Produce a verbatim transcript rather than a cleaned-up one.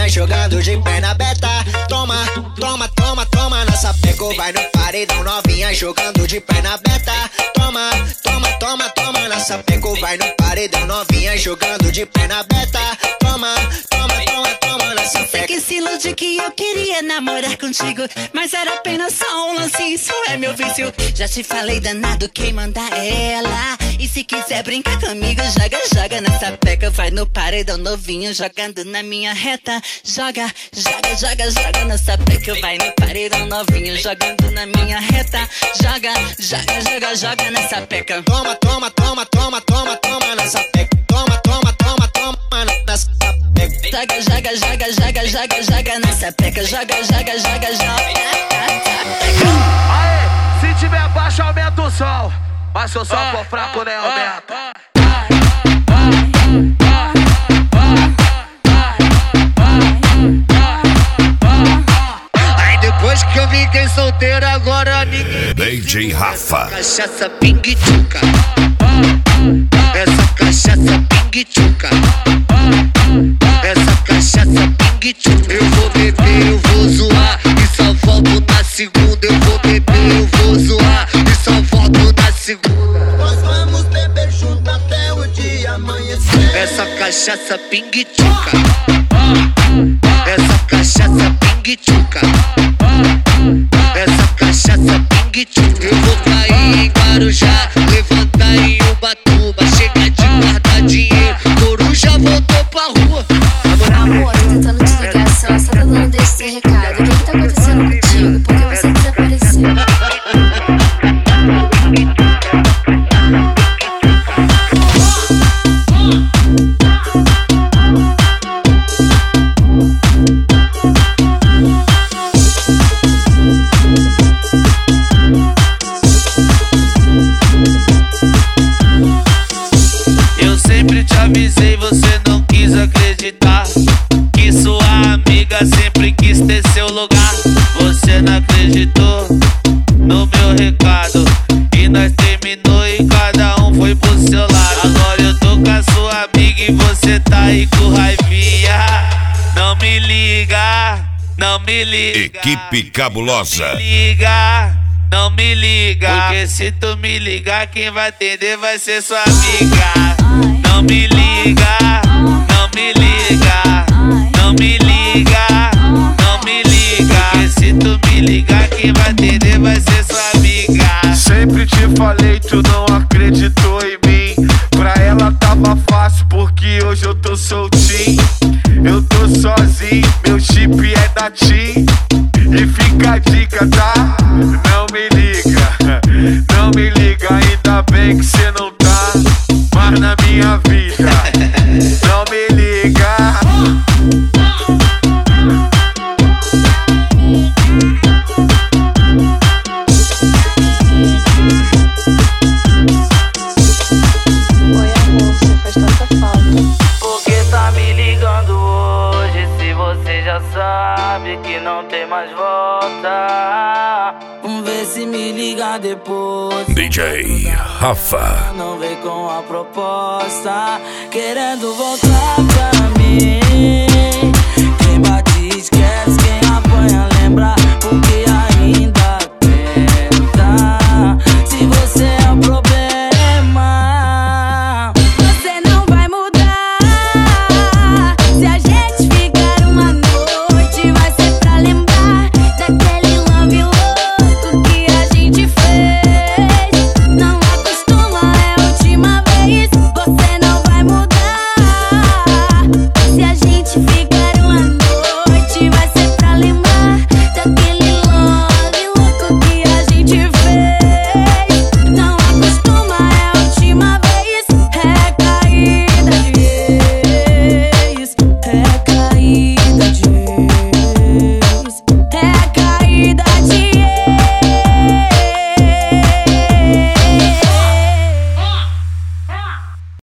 novinha jogando de perna aberta. Toma, toma, toma, toma na sapeca. Vai no paredão, novinha jogando de perna aberta. Toma, toma, toma, toma na sapeca. Vai no paredão, novinha jogando de perna aberta. Toma, toma, toma, toma na sapeca. Sei que se ilude que eu queria namorar contigo, mas era apenas só um lance, isso é meu vício. Já te falei, danado, quem manda é ela. E se quiser brincar comigo, joga, joga nessa peca. Vai no paredão, novinho, jogando na minha reta. Joga, joga, joga, joga nessa peca. Vai no paredão, novinho, jogando na minha reta. Joga, joga, joga, joga nessa peca. Toma, toma, toma, toma, toma, toma nessa peca. Toma, toma, toma, toma nessa peca. Joga, joga, joga, joga, joga, joga nessa peca. Joga, joga, joga, joga. Aê, se tiver baixo, aumenta o som. Mas se o som for fraco, né, aumenta. Aí depois que eu fiquei solteiro, agora ninguém. D J Rafa. Cachaça pingue-tchuca. Essa cachaça pingue-tchuca. Essa cachaça pingue-tchuca. Eu vou beber, eu vou zoar e só volto na segunda. Eu vou beber, eu vou zoar e só volto na segunda. Nós vamos beber junto até o dia amanhecer. Essa cachaça pingue-tchuca. Essa cachaça pingue-tchuca. Essa cachaça pingue-tchuca. Eu vou cair em Guarujá, levantar em Ubatuba, chegar de guardar dinheiro, coruja voltou pra rua. Amor, tô tentando te ligar só, só tá dando desse recado. O que que tá acontecendo contigo? Por que você desapareceu? Eu sempre te avisei, você não quis acreditar. Que sua amiga sempre quis ter seu lugar. Você não acreditou no meu recado. E nós terminou e cada um foi pro seu lado. Agora eu tô com a sua amiga e você tá aí com raivinha. Não me liga, não me liga. Equipe Cabulosa. Não me liga, não me liga. Porque se tu me ligar, quem vai atender vai ser sua amiga. Não me liga, não me liga. Não me liga, não me liga. Porque se tu me ligar, quem vai atender vai ser sua amiga. Sempre te falei, tu não acreditou em mim. Pra ela tava fácil porque hoje eu tô soltinho. Eu tô sozinho, meu chip é da TIM. E fica a dica, tá? Não me liga, não me liga. Ainda bem que cê não tá mais na minha vida. Não me liga. Oi, amor, você faz tanta falta. Por que tá me ligando hoje se você já sabe que não tem mais volta? Vamos ver se me liga depois. D J Rafa. Não vem com a proposta, querendo voltar pra mim.